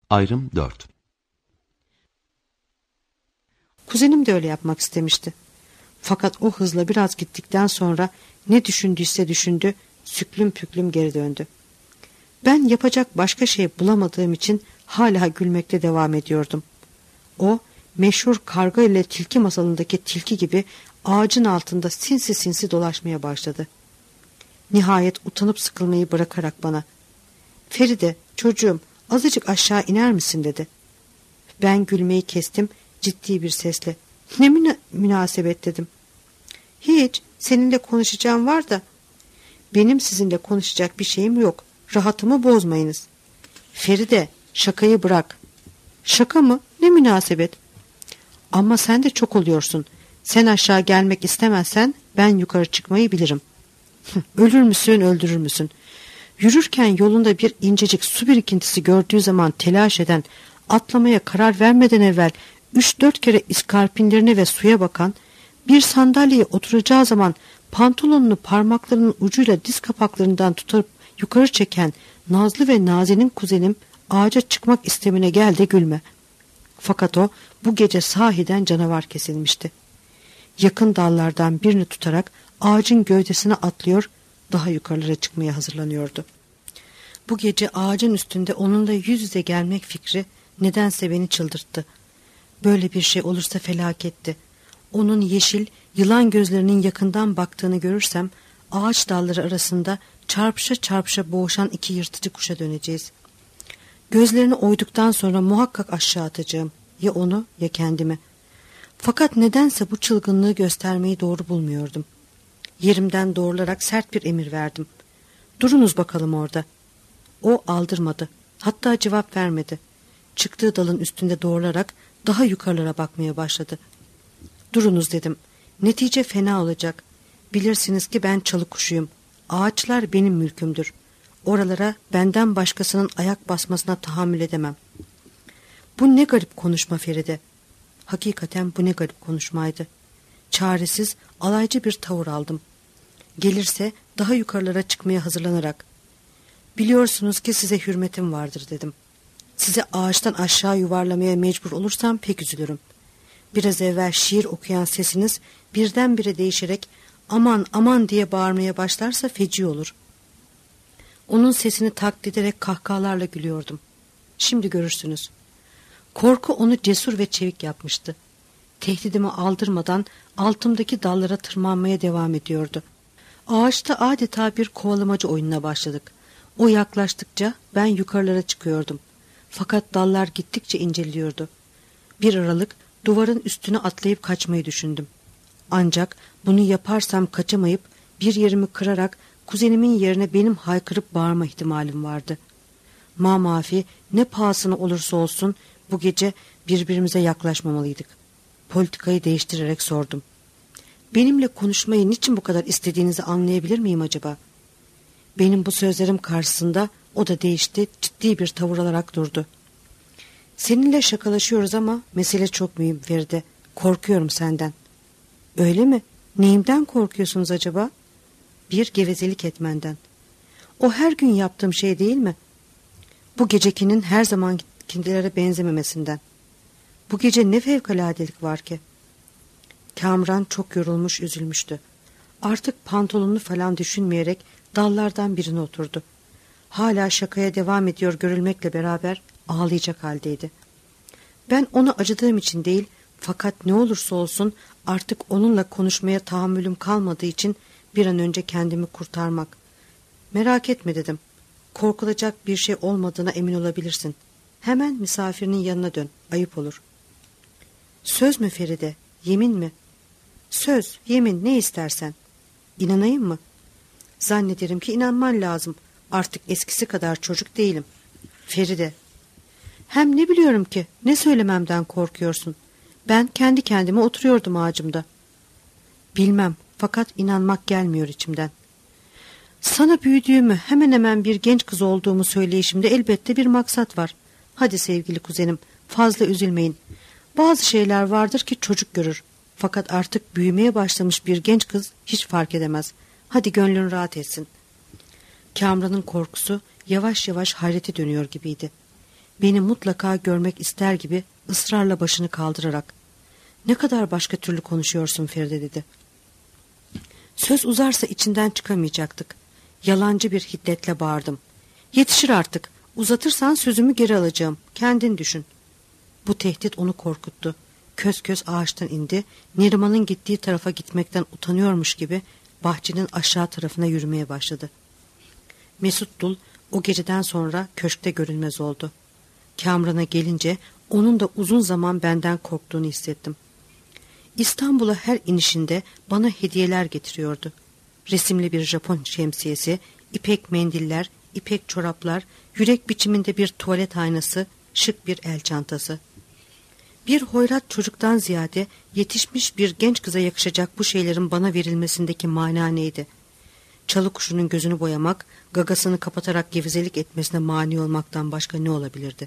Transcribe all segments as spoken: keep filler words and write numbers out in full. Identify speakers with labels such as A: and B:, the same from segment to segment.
A: Ayrım dört.
B: Kuzenim de öyle yapmak istemişti. Fakat o hızla biraz gittikten sonra ne düşündüyse düşündü, süklüm püklüm geri döndü. Ben yapacak başka şey bulamadığım için hala gülmekte devam ediyordum. O, meşhur karga ile tilki masalındaki tilki gibi ağacın altında sinsi sinsi dolaşmaya başladı. Nihayet utanıp sıkılmayı bırakarak bana, "Feride, çocuğum, azıcık aşağı iner misin?" dedi. Ben gülmeyi kestim, ciddi bir sesle, "Ne müna- münasebet" dedim. "Hiç, seninle konuşacağım var da." "Benim sizinle konuşacak bir şeyim yok. Rahatımı bozmayınız." "Feride, şakayı bırak." "Şaka mı? Ne münasebet?" "Ama sen de çok oluyorsun. Sen aşağı gelmek istemezsen ben yukarı çıkmayı bilirim." "Ölür müsün, öldürür müsün? Yürürken yolunda bir incecik su birikintisi gördüğü zaman telaş eden, atlamaya karar vermeden evvel üç dört kere iskarpinlerine ve suya bakan, bir sandalyeye oturacağı zaman pantolonunu parmaklarının ucuyla diz kapaklarından tutup yukarı çeken nazlı ve nazenin kuzenim ağaca çıkmak istemine gel de gülme." Fakat o bu gece sahiden canavar kesilmişti. Yakın dallardan birini tutarak ağacın gövdesine atlıyor, daha yukarılara çıkmaya hazırlanıyordu. Bu gece ağacın üstünde onunla yüz yüze gelmek fikri nedense beni çıldırttı. Böyle bir şey olursa felaketti. Onun yeşil, yılan gözlerinin yakından baktığını görürsem ağaç dalları arasında çarpışa çarpışa boğuşan iki yırtıcı kuşa döneceğiz. Gözlerini oyduktan sonra muhakkak aşağı atacağım. Ya onu ya kendimi. Fakat nedense bu çılgınlığı göstermeyi doğru bulmuyordum. Yerimden doğrularak sert bir emir verdim. "Durunuz bakalım orada." O aldırmadı. Hatta cevap vermedi. Çıktığı dalın üstünde doğrularak daha yukarılara bakmaya başladı. "Durunuz," dedim. "Netice fena olacak. Bilirsiniz ki ben çalı kuşuyum. Ağaçlar benim mülkümdür. Oralara benden başkasının ayak basmasına tahammül edemem." Bu ne garip konuşma Feride. Hakikaten bu ne garip konuşmaydı. Çaresiz, alaycı bir tavır aldım. Gelirse daha yukarılara çıkmaya hazırlanarak, "Biliyorsunuz ki size hürmetim vardır," dedim. "Sizi ağaçtan aşağı yuvarlamaya mecbur olursam pek üzülürüm. Biraz evvel şiir okuyan sesiniz birdenbire değişerek aman aman diye bağırmaya başlarsa feci olur." Onun sesini taklit ederek kahkahalarla gülüyordum. Şimdi görürsünüz. Korku onu cesur ve çevik yapmıştı. Tehdidimi aldırmadan altımdaki dallara tırmanmaya devam ediyordu. Ağaçta adeta bir kovalamacı oyununa başladık. O yaklaştıkça ben yukarılara çıkıyordum. Fakat dallar gittikçe inceliyordu. Bir aralık duvarın üstüne atlayıp kaçmayı düşündüm. Ancak bunu yaparsam kaçamayıp bir yerimi kırarak kuzenimin yerine benim haykırıp bağırma ihtimalim vardı. Mamafi ne pahasına olursa olsun bu gece birbirimize yaklaşmamalıydık. Politikayı değiştirerek sordum. "Benimle konuşmayı niçin bu kadar istediğinizi anlayabilir miyim acaba?" Benim bu sözlerim karşısında o da değişti, ciddi bir tavır alarak durdu. "Seninle şakalaşıyoruz ama mesele çok mühim Feride. Korkuyorum senden." "Öyle mi? Neyimden korkuyorsunuz acaba?" "Bir gevezelik etmenden." "O her gün yaptığım şey değil mi?" "Bu gecekinin her zamankilere benzememesinden." "Bu gece ne fevkaladelik var ki?" Kamran çok yorulmuş, üzülmüştü. Artık pantolonunu falan düşünmeyerek dallardan birine oturdu. Hala şakaya devam ediyor görülmekle beraber ağlayacak haldeydi. Ben ona acıdığım için değil, fakat ne olursa olsun artık onunla konuşmaya tahammülüm kalmadığı için bir an önce kendimi kurtarmak. "Merak etme," dedim. "Korkulacak bir şey olmadığına emin olabilirsin. Hemen misafirinin yanına dön, ayıp olur." "Söz mü Feride, yemin mi?" "Söz, yemin, ne istersen." "İnanayım mı?" "Zannederim ki inanman lazım. Artık eskisi kadar çocuk değilim." "Feride." "Hem ne biliyorum ki, ne söylememden korkuyorsun? Ben kendi kendime oturuyordum ağacımda." "Bilmem, fakat inanmak gelmiyor içimden." "Sana büyüdüğümü, hemen hemen bir genç kız olduğumu söyleyişimde elbette bir maksat var. Hadi sevgili kuzenim, fazla üzülmeyin. Bazı şeyler vardır ki çocuk görür. Fakat artık büyümeye başlamış bir genç kız hiç fark edemez. Hadi gönlün rahat etsin." Kamran'ın korkusu yavaş yavaş hayrete dönüyor gibiydi. beni mutlaka görmek ister gibi ısrarla başını kaldırarak "Ne kadar başka türlü konuşuyorsun Feride?" dedi. Söz uzarsa içinden çıkamayacaktık. Yalancı bir hiddetle bağırdım. "Yetişir artık. Uzatırsan sözümü geri alacağım. Kendin düşün." Bu tehdit onu korkuttu. Köz köz ağaçtan indi. Neriman'ın gittiği tarafa gitmekten utanıyormuş gibi bahçenin aşağı tarafına yürümeye başladı. Mesut Dul o geceden sonra köşkte görünmez oldu. Kamran'a gelince onun da uzun zaman benden korktuğunu hissettim. İstanbul'a her inişinde bana hediyeler getiriyordu. Resimli bir Japon şemsiyesi, ipek mendiller, ipek çoraplar, yürek biçiminde bir tuvalet aynası, şık bir el çantası. Bir hoyrat çocuktan ziyade yetişmiş bir genç kıza yakışacak bu şeylerin bana verilmesindeki mana neydi? Çalı kuşunun gözünü boyamak, gagasını kapatarak gevezelik etmesine mani olmaktan başka ne olabilirdi?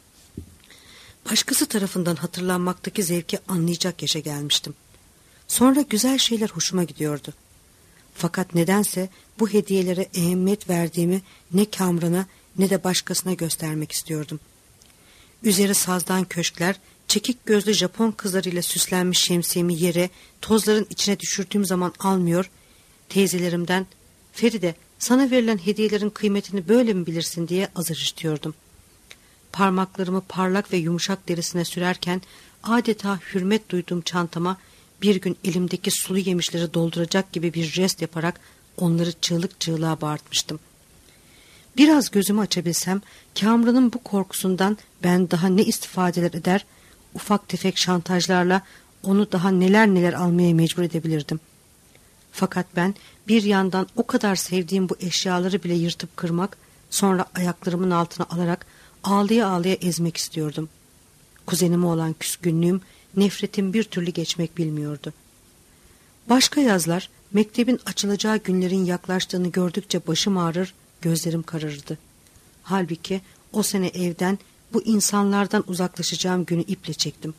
B: Başkası tarafından hatırlanmaktaki zevki anlayacak yaşa gelmiştim. Sonra güzel şeyler hoşuma gidiyordu. Fakat nedense bu hediyelere ehemmiyet verdiğimi ne Kamran'a ne de başkasına göstermek istiyordum. Üzeri sazdan köşkler, çekik gözlü Japon kızlarıyla süslenmiş şemsiyemi yere, tozların içine düşürdüğüm zaman almıyor, teyzelerimden "Feride, sana verilen hediyelerin kıymetini böyle mi bilirsin?" diye azar işitiyordum. Parmaklarımı parlak ve yumuşak derisine sürerken adeta hürmet duyduğum çantama bir gün elimdeki sulu yemişleri dolduracak gibi bir jest yaparak onları çığlık çığlığa bağırtmıştım. Biraz gözümü açabilsem Kamran'ın bu korkusundan ben daha ne istifadeler eder, ufak tefek şantajlarla onu daha neler neler almaya mecbur edebilirdim. Fakat ben bir yandan o kadar sevdiğim bu eşyaları bile yırtıp kırmak, sonra ayaklarımın altına alarak ağlaya ağlaya ezmek istiyordum. Kuzenime olan küskünlüğüm, nefretim bir türlü geçmek bilmiyordu. Başka yazlar mektebin açılacağı günlerin yaklaştığını gördükçe başım ağrır, gözlerim kararırdı. Halbuki o sene evden, bu insanlardan uzaklaşacağım günü iple çektim.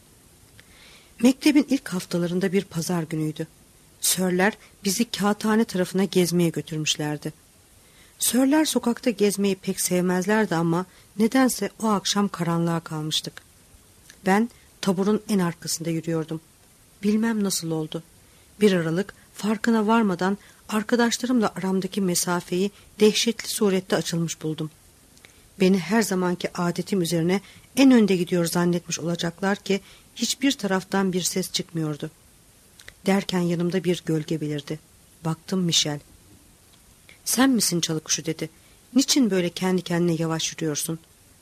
B: Mektebin ilk haftalarında bir pazar günüydü. Sörler bizi kağıthane tarafına gezmeye götürmüşlerdi. Sörler sokakta gezmeyi pek sevmezlerdi ama nedense o akşam karanlığa kalmıştık. Ben taburun en arkasında yürüyordum. Bilmem nasıl oldu. Bir aralık farkına varmadan arkadaşlarımla aramdaki mesafeyi dehşetli surette açılmış buldum. Beni her zamanki adetim üzerine en önde gidiyor zannetmiş olacaklar ki hiçbir taraftan bir ses çıkmıyordu. Derken yanımda bir gölge belirdi. Baktım Michel. "Sen misin Çalıkuşu?" dedi. "Niçin böyle kendi kendine yavaş yürüyorsun?"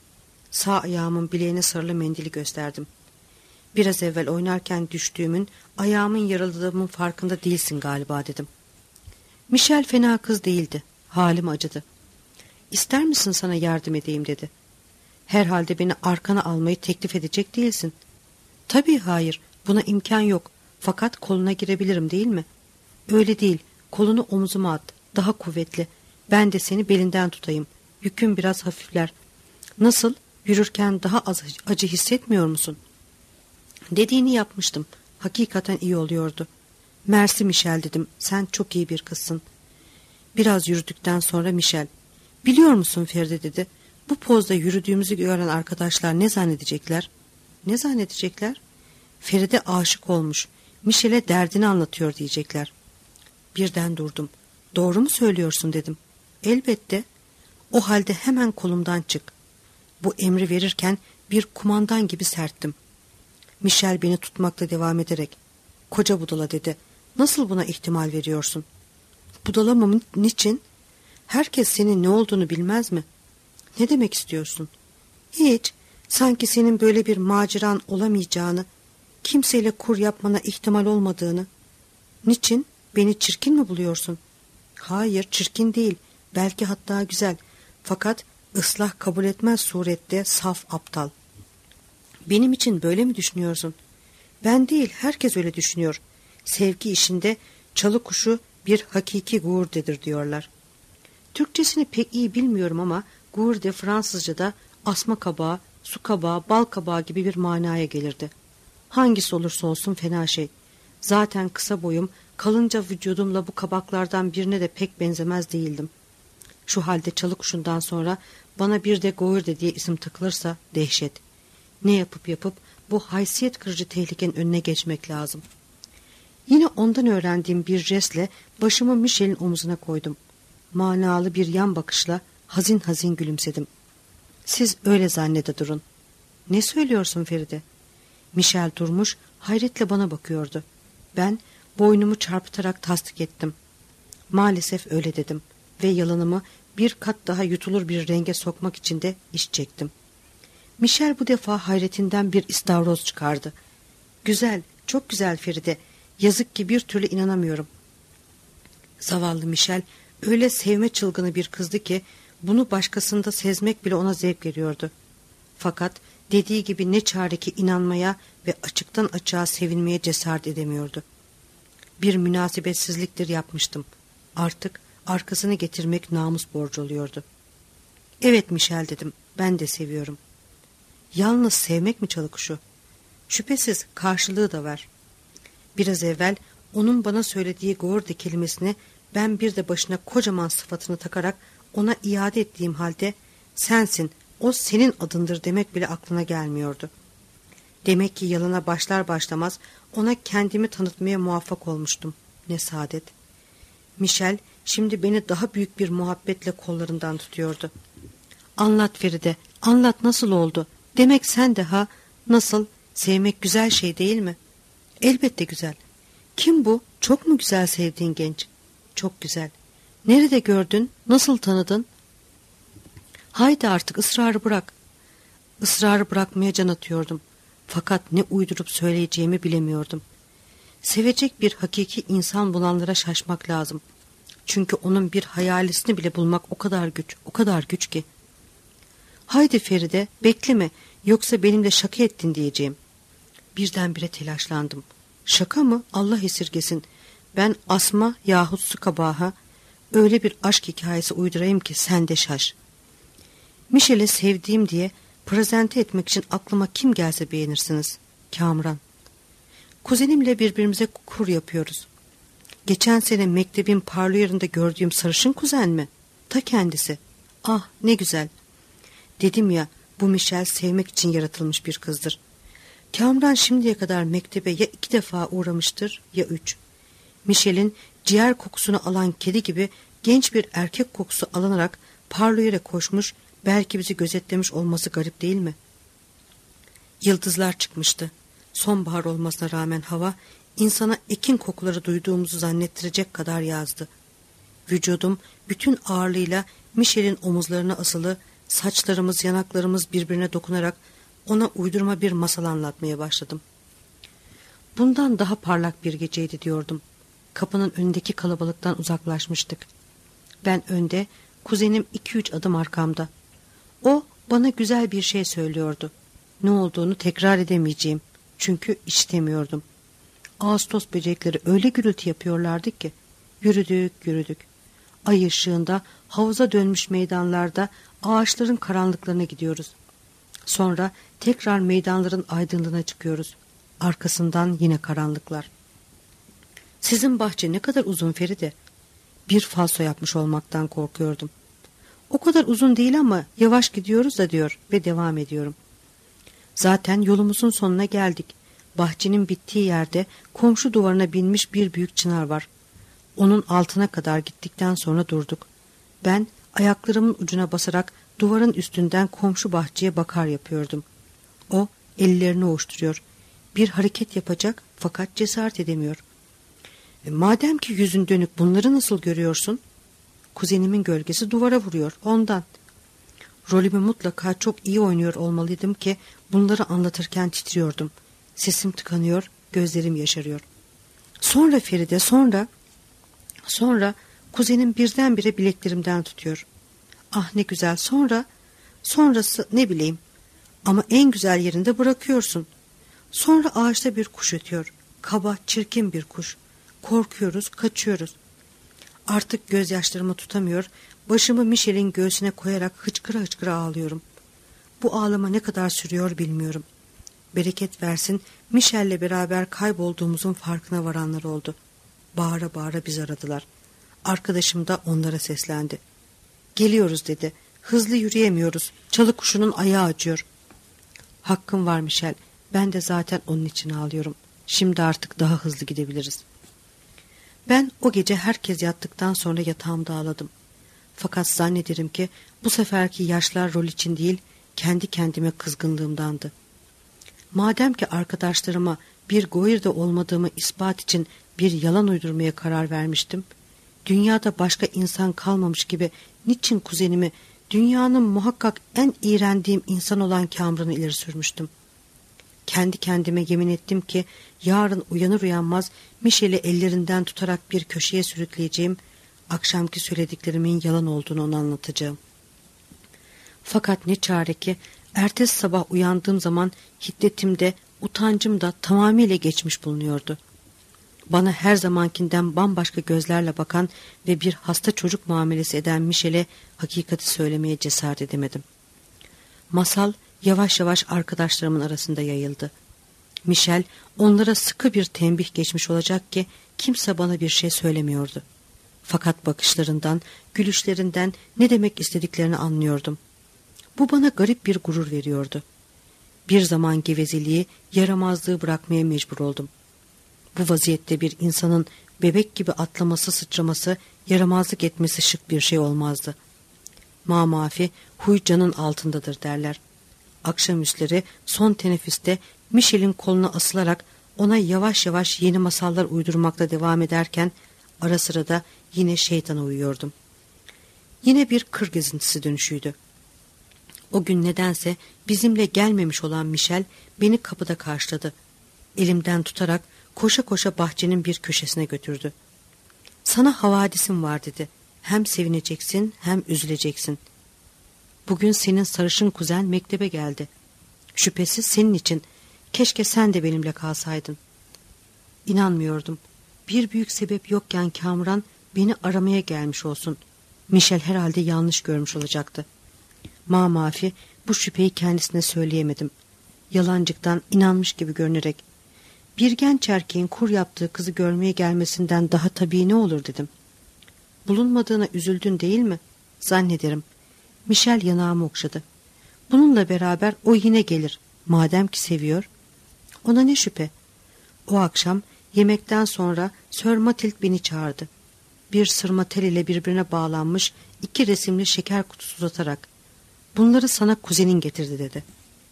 B: Sağ ayağımın bileğine sarılı mendili gösterdim. "Biraz evvel oynarken düştüğümün, ayağımın yaraladığımın farkında değilsin galiba," dedim. Michel fena kız değildi. Halim acıdı. "İster misin sana yardım edeyim?" dedi. "Herhalde beni arkana almayı teklif edecek değilsin." "Tabii hayır, buna imkan yok. Fakat koluna girebilirim değil mi?" "Öyle değil, kolunu omzuma at, daha kuvvetli. Ben de seni belinden tutayım. Yükün biraz hafifler. Nasıl, yürürken daha az acı hissetmiyor musun?" Dediğini yapmıştım. Hakikaten iyi oluyordu. "Mersi Michel," dedim. "Sen çok iyi bir kızsın." Biraz yürüdükten sonra Michel, "Biliyor musun Feride," dedi. "Bu pozda yürüdüğümüzü gören arkadaşlar ne zannedecekler?" "Ne zannedecekler?" "Feride aşık olmuş. Michel'e derdini anlatıyor diyecekler." Birden durdum. "Doğru mu söylüyorsun?" dedim. "Elbette." "O halde hemen kolumdan çık." Bu emri verirken bir kumandan gibi serttim. Michel beni tutmakla devam ederek, "Koca budala," dedi. "Nasıl buna ihtimal veriyorsun?" "Budalamam niçin? Herkes senin ne olduğunu bilmez mi?" "Ne demek istiyorsun?" "Hiç. Sanki senin böyle bir maceran olamayacağını, kimseyle kur yapmana ihtimal olmadığını." "Niçin? Beni çirkin mi buluyorsun?" "Hayır, çirkin değil. Belki hatta güzel. Fakat ıslah kabul etmez surette saf aptal." "Benim için böyle mi düşünüyorsun?" "Ben değil, herkes öyle düşünüyor. Sevgi işinde çalı kuşu bir hakiki gurdedir diyorlar." Türkçesini pek iyi bilmiyorum ama gurde Fransızca'da asma kabağı, su kabağı, bal kabağı gibi bir manaya gelirdi. Hangisi olursa olsun fena şey. Zaten kısa boyum, kalınca vücudumla bu kabaklardan birine de pek benzemez değildim. Şu halde çalı kuşundan sonra bana bir de Gourde diye isim takılırsa dehşet. Ne yapıp yapıp bu haysiyet kırıcı tehlikenin önüne geçmek lazım. Yine ondan öğrendiğim bir jestle başımı Michel'in omuzuna koydum. Manalı bir yan bakışla hazin hazin gülümsedim. Siz öyle zannede durun. Ne söylüyorsun Feride? Michel durmuş, hayretle bana bakıyordu. Ben boynumu çarpıtarak tasdik ettim. Maalesef öyle dedim ve yalanımı bir kat daha yutulur bir renge sokmak için de iş çektim. Michel bu defa hayretinden bir istavroz çıkardı. Güzel, çok güzel Feride. Yazık ki bir türlü inanamıyorum. Zavallı Michel öyle sevme çılgını bir kızdı ki bunu başkasında sezmek bile ona zevk veriyordu. Fakat dediği gibi ne çare ki inanmaya ve açıktan açığa sevinmeye cesaret edemiyordu. Bir münasebetsizliktir yapmıştım. Artık arkasını getirmek namus borcu oluyordu. Evet Michel dedim, ben de seviyorum. Yalnız sevmek mi çalıkuşu? Şüphesiz karşılığı da var. Biraz evvel onun bana söylediği Gourde kelimesini ben bir de başına kocaman sıfatını takarak ona iade ettiğim halde sensin, o senin adındır demek bile aklına gelmiyordu. Demek ki yalana başlar başlamaz ona kendimi tanıtmaya muvaffak olmuştum. Ne saadet. Michel şimdi beni daha büyük bir muhabbetle kollarından tutuyordu. Anlat Feride, anlat nasıl oldu? Demek sen de ha, nasıl? Sevmek güzel şey değil mi? Elbette güzel. Kim bu? Çok mu güzel sevdiğin genç? Çok güzel. Nerede gördün? Nasıl tanıdın? Haydi artık ısrarı bırak. Israrı bırakmaya can atıyordum. Fakat ne uydurup söyleyeceğimi bilemiyordum. Sevecek bir hakiki insan bulanlara şaşmak lazım. Çünkü onun bir hayalisini bile bulmak o kadar güç, o kadar güç ki. Haydi Feride, bekleme, yoksa benimle şaka ettin diyeceğim. Birdenbire telaşlandım. Şaka mı? Allah esirgesin. Ben asma yahut su kabaha öyle bir aşk hikayesi uydurayım ki sen de şaş. Michel'i sevdiğim diye prezente etmek için aklıma kim gelse beğenirsiniz. Kamran. Kuzenimle birbirimize kur yapıyoruz. Geçen sene mektebin parlıyerinde gördüğüm sarışın kuzen mi? Ta kendisi. Ah ne güzel. Dedim ya, bu Michel sevmek için yaratılmış bir kızdır. Kamran şimdiye kadar mektebe ya iki defa uğramıştır ya üç. Michel'in ciğer kokusunu alan kedi gibi genç bir erkek kokusu alınarak parlıyere koşmuş, belki bizi gözetlemiş olması garip değil mi? Yıldızlar çıkmıştı. Sonbahar olmasına rağmen hava insana ekin kokuları duyduğumuzu zannettirecek kadar yazdı. Vücudum bütün ağırlığıyla Michel'in omuzlarına asılı, saçlarımız, yanaklarımız birbirine dokunarak ona uydurma bir masal anlatmaya başladım. Bundan daha parlak bir geceydi diyordum. Kapının önündeki kalabalıktan uzaklaşmıştık. Ben önde, kuzenim iki üç adım arkamda. O bana güzel bir şey söylüyordu. Ne olduğunu tekrar edemeyeceğim. Çünkü işitemiyordum. Ağustos böcekleri öyle gürültü yapıyorlardı ki. Yürüdük, yürüdük. Ay ışığında, havuza dönmüş meydanlarda ağaçların karanlıklarına gidiyoruz. Sonra tekrar meydanların aydınlığına çıkıyoruz. Arkasından yine karanlıklar. Sizin bahçe ne kadar uzun Feride? Bir falso yapmış olmaktan korkuyordum. O kadar uzun değil ama yavaş gidiyoruz da diyor ve devam ediyorum. Zaten yolumuzun sonuna geldik. Bahçenin bittiği yerde komşu duvarına binmiş bir büyük çınar var. Onun altına kadar gittikten sonra durduk. Ben ayaklarımın ucuna basarak duvarın üstünden komşu bahçeye bakar yapıyordum. O ellerini ovuşturuyor. Bir hareket yapacak fakat cesaret edemiyor. E, madem ki yüzün dönük bunları nasıl görüyorsun? Kuzenimin gölgesi duvara vuruyor ondan. Rolümü mutlaka çok iyi oynuyor olmalıydım ki bunları anlatırken titriyordum. Sesim tıkanıyor, gözlerim yaşarıyor. Sonra Feride, sonra... Sonra kuzenim birdenbire bileklerimden tutuyor. Ah ne güzel, sonra... Sonrası ne bileyim. Ama en güzel yerinde bırakıyorsun. Sonra ağaçta bir kuş ötüyor. Kaba, çirkin bir kuş. Korkuyoruz, kaçıyoruz. Artık gözyaşlarımı tutamıyor, başımı Michel'in göğsüne koyarak hıçkıra hıçkıra ağlıyorum. Bu ağlama ne kadar sürüyor bilmiyorum. Bereket versin, Michel'le beraber kaybolduğumuzun farkına varanlar oldu. Bağıra bağıra bizi aradılar. Arkadaşım da onlara seslendi. Geliyoruz dedi. Hızlı yürüyemiyoruz. Çalı kuşunun ayağı acıyor. Hakkın var Michel. Ben de zaten onun için ağlıyorum. Şimdi artık daha hızlı gidebiliriz. Ben o gece herkes yattıktan sonra yatağımda ağladım. Fakat zannederim ki bu seferki yaşlar rol için değil, kendi kendime kızgınlığımdandı. Madem ki arkadaşlarıma bir Goir'de olmadığımı ispat için bir yalan uydurmaya karar vermiştim, dünyada başka insan kalmamış gibi niçin kuzenimi, dünyanın muhakkak en iğrendiğim insan olan Kamran'ı ileri sürmüştüm? Kendi kendime yemin ettim ki yarın uyanır uyanmaz Michel'i ellerinden tutarak bir köşeye sürükleyeceğim, akşamki söylediklerimin yalan olduğunu ona anlatacağım. Fakat ne çare ki ertesi sabah uyandığım zaman hiddetim de utancım da tamamıyla geçmiş bulunuyordu. Bana her zamankinden bambaşka gözlerle bakan ve bir hasta çocuk muamelesi eden Michel'e hakikati söylemeye cesaret edemedim. Masal yavaş yavaş arkadaşlarımın arasında yayıldı. Michel onlara sıkı bir tembih geçmiş olacak ki kimse bana bir şey söylemiyordu. Fakat bakışlarından, gülüşlerinden ne demek istediklerini anlıyordum. Bu bana garip bir gurur veriyordu. Bir zaman gevezeliği, yaramazlığı bırakmaya mecbur oldum. Bu vaziyette bir insanın bebek gibi atlaması, sıçraması, yaramazlık etmesi şık bir şey olmazdı. Mamafi huy canın altındadır derler. Akşamüstleri son teneffüste Michel'in koluna asılarak ona yavaş yavaş yeni masallar uydurmakta devam ederken ara sıra da yine şeytana uyuyordum. Yine bir kır gezintisi dönüşüydü. O gün nedense bizimle gelmemiş olan Michel beni kapıda karşıladı. Elimden tutarak koşa koşa bahçenin bir köşesine götürdü. Sana havadisim var dedi. Hem sevineceksin hem üzüleceksin. Bugün senin sarışın kuzen mektebe geldi. Şüphesiz senin için. Keşke sen de benimle kalsaydın. İnanmıyordum. Bir büyük sebep yokken Kamran beni aramaya gelmiş olsun. Michel herhalde yanlış görmüş olacaktı. Mamafi bu şüpheyi kendisine söyleyemedim. Yalancıktan inanmış gibi görünerek bir genç erkeğin kur yaptığı kızı görmeye gelmesinden daha tabii ne olur dedim. Bulunmadığına üzüldün değil mi? Zannederim. Michel yanağımı okşadı. Bununla beraber o yine gelir. Madem ki seviyor. Ona ne şüphe. O akşam yemekten sonra Sir Matilde beni çağırdı. Bir sırma tel ile birbirine bağlanmış iki resimli şeker kutusu uzatarak bunları sana kuzenin getirdi dedi.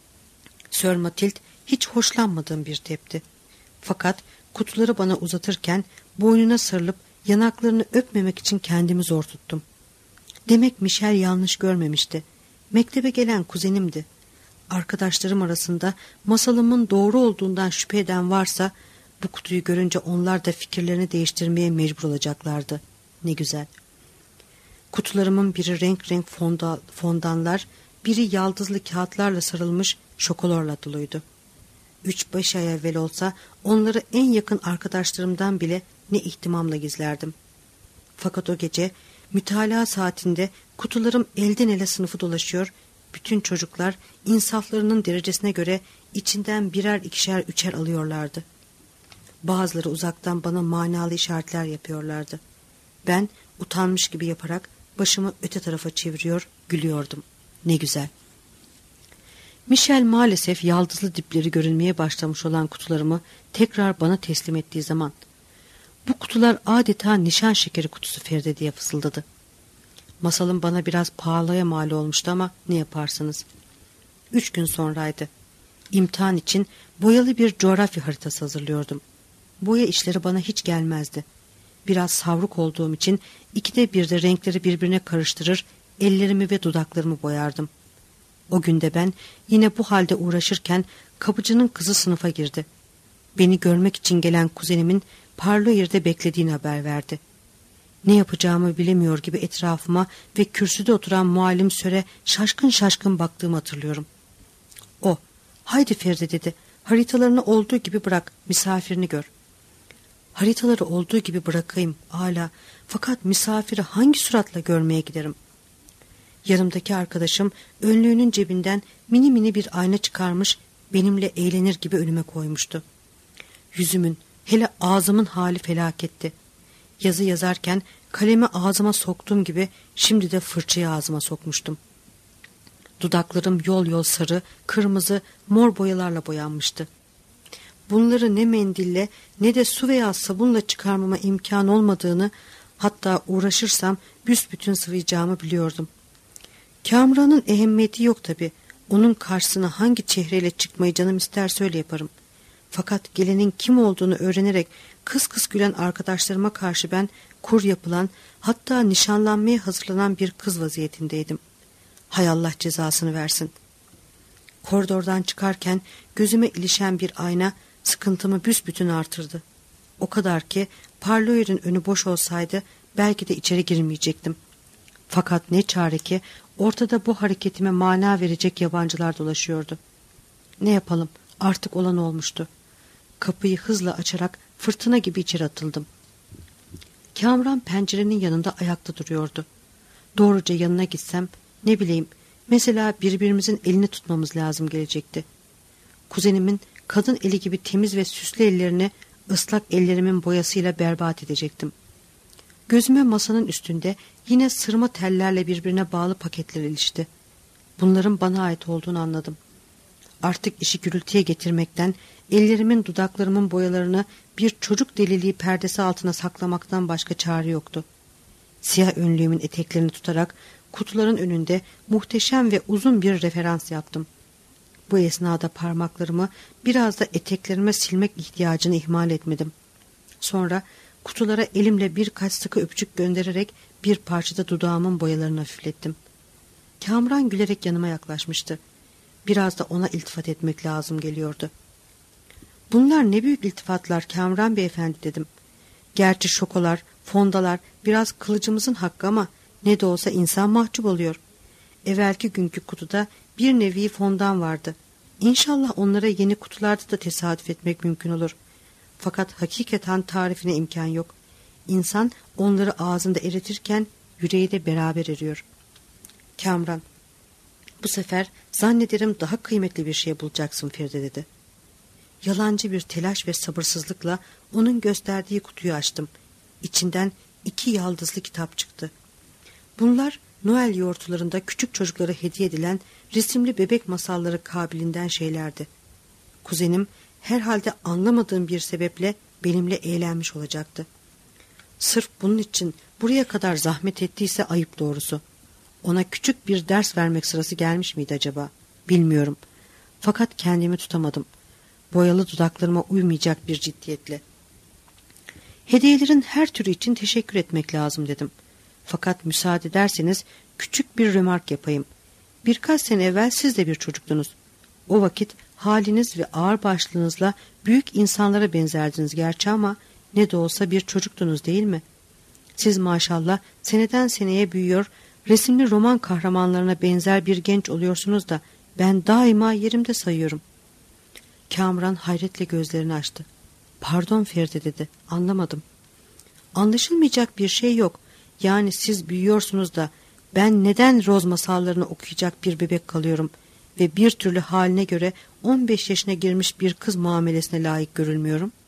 B: Sir Matilde hiç hoşlanmadığım bir tepti. Fakat kutuları bana uzatırken boynuna sarılıp yanaklarını öpmemek için kendimi zor tuttum. Demek Michel yanlış görmemişti. Mektebe gelen kuzenimdi. Arkadaşlarım arasında masalımın doğru olduğundan şüphe eden varsa bu kutuyu görünce onlar da fikirlerini değiştirmeye mecbur olacaklardı. Ne güzel. Kutularımın biri renk renk fonda, fondanlar, biri yaldızlı kağıtlarla sarılmış şokolarla doluydu. Üç beş ay evvel olsa onları en yakın arkadaşlarımdan bile ne ihtimamla gizlerdim. Fakat o gece mütalaa saatinde kutularım elden ele sınıfı dolaşıyor, bütün çocuklar insaflarının derecesine göre içinden birer ikişer üçer alıyorlardı. Bazıları uzaktan bana manalı işaretler yapıyorlardı. Ben utanmış gibi yaparak başımı öte tarafa çeviriyor, gülüyordum. Ne güzel. Michel maalesef yaldızlı dipleri görünmeye başlamış olan kutularımı tekrar bana teslim ettiği zaman bu kutular adeta nişan şekeri kutusu Feride diye fısıldadı. Masalım bana biraz pahalıya mal olmuştu ama ne yaparsınız. Üç gün sonraydı. İmtihan için boyalı bir coğrafya haritası hazırlıyordum. Boya işleri bana hiç gelmezdi. Biraz savruk olduğum için ikide bir de renkleri birbirine karıştırır, ellerimi ve dudaklarımı boyardım. O günde ben yine bu halde uğraşırken kapıcının kızı sınıfa girdi. Beni görmek için gelen kuzenimin Parloir'de beklediğini haber verdi. Ne yapacağımı bilemiyor gibi etrafıma ve kürsüde oturan muallim Sör'e şaşkın şaşkın baktığımı hatırlıyorum. O, haydi Feride dedi, haritalarını olduğu gibi bırak, misafirini gör. Haritaları olduğu gibi bırakayım, âlâ, fakat misafiri hangi suratla görmeye giderim? Yanımdaki arkadaşım önlüğünün cebinden mini mini bir ayna çıkarmış, benimle eğlenir gibi önüme koymuştu. Yüzümün, hele ağzımın hali felaketti. Yazı yazarken Kalemi ağzıma soktuğum gibi şimdi de fırçayı ağzıma sokmuştum. Dudaklarım yol yol sarı, kırmızı, mor boyalarla boyanmıştı. Bunları ne mendille ne de su veya sabunla çıkarmama imkan olmadığını, hatta uğraşırsam büsbütün sıvayacağımı biliyordum. Kamran'ın ehemmiyeti yok tabii. Onun karşısına hangi çehreyle çıkmayı canım isterse öyle yaparım. Fakat gelenin kim olduğunu öğrenerek kıs kıs gülen arkadaşlarıma karşı ben kur yapılan, hatta nişanlanmaya hazırlanan bir kız vaziyetindeydim. Hay Allah cezasını versin. Koridordan çıkarken gözüme ilişen bir ayna sıkıntımı büsbütün artırdı. O kadar ki parlöyerin önü boş olsaydı belki de içeri girmeyecektim. Fakat ne çare ki ortada bu hareketime mana verecek yabancılar dolaşıyordu. Ne yapalım, artık olan olmuştu. Kapıyı hızla açarak fırtına gibi içeri atıldım. Kamran pencerenin yanında ayakta duruyordu. Doğruca yanına gitsem, ne bileyim, mesela birbirimizin elini tutmamız lazım gelecekti. Kuzenimin kadın eli gibi temiz ve süslü ellerini ıslak ellerimin boyasıyla berbat edecektim. Gözüme masanın üstünde yine sırma tellerle birbirine bağlı paketler ilişti. Bunların bana ait olduğunu anladım. Artık işi gürültüye getirmekten, ellerimin dudaklarımın boyalarını bir çocuk deliliği perdesi altına saklamaktan başka çare yoktu. Siyah önlüğümün eteklerini tutarak kutuların önünde muhteşem ve uzun bir referans yaptım. Bu esnada parmaklarımı biraz da eteklerime silmek ihtiyacını ihmal etmedim. Sonra kutulara elimle birkaç sıkı öpücük göndererek bir parçada dudağımın boyalarını hafiflettim. Kamran gülerek yanıma yaklaşmıştı. Biraz da ona iltifat etmek lazım geliyordu. Bunlar ne büyük iltifatlar Kamran beyefendi dedim. Gerçi şokolar, fondalar biraz kılıcımızın hakkı ama ne de olsa insan mahcup oluyor. Evvelki günkü kutuda bir nevi fondan vardı. İnşallah onlara yeni kutularda da tesadüf etmek mümkün olur. Fakat hakikaten tarifine imkan yok. İnsan onları ağzında eritirken yüreği de beraber eriyor. Kamran, bu sefer zannederim daha kıymetli bir şey bulacaksın Feride dedi. Yalancı bir telaş ve sabırsızlıkla onun gösterdiği kutuyu açtım. İçinden iki yaldızlı kitap çıktı. Bunlar Noel yoğurtlarında küçük çocuklara hediye edilen resimli bebek masalları kabilinden şeylerdi. Kuzenim herhalde anlamadığım bir sebeple benimle eğlenmiş olacaktı. Sırf bunun için buraya kadar zahmet ettiyse ayıp doğrusu. Ona küçük bir ders vermek sırası gelmiş miydi acaba? Bilmiyorum. Fakat kendimi tutamadım. Boyalı dudaklarıma uymayacak bir ciddiyetle. Hediyelerin her türü için teşekkür etmek lazım dedim. Fakat müsaade ederseniz küçük bir remark yapayım. Birkaç sene evvel siz de bir çocuktunuz. O vakit haliniz ve ağırbaşlığınızla büyük insanlara benzerdiniz gerçi ama ne de olsa bir çocuktunuz değil mi? Siz maşallah seneden seneye büyüyor, resimli roman kahramanlarına benzer bir genç oluyorsunuz da ben daima yerimde sayıyorum. Kamran hayretle gözlerini açtı. Pardon Feride dedi, anlamadım. Anlaşılmayacak bir şey yok. Yani siz büyüyorsunuz da ben neden roz masallarını okuyacak bir bebek kalıyorum ve bir türlü haline göre on beş yaşına girmiş bir kız muamelesine layık görülmüyorum?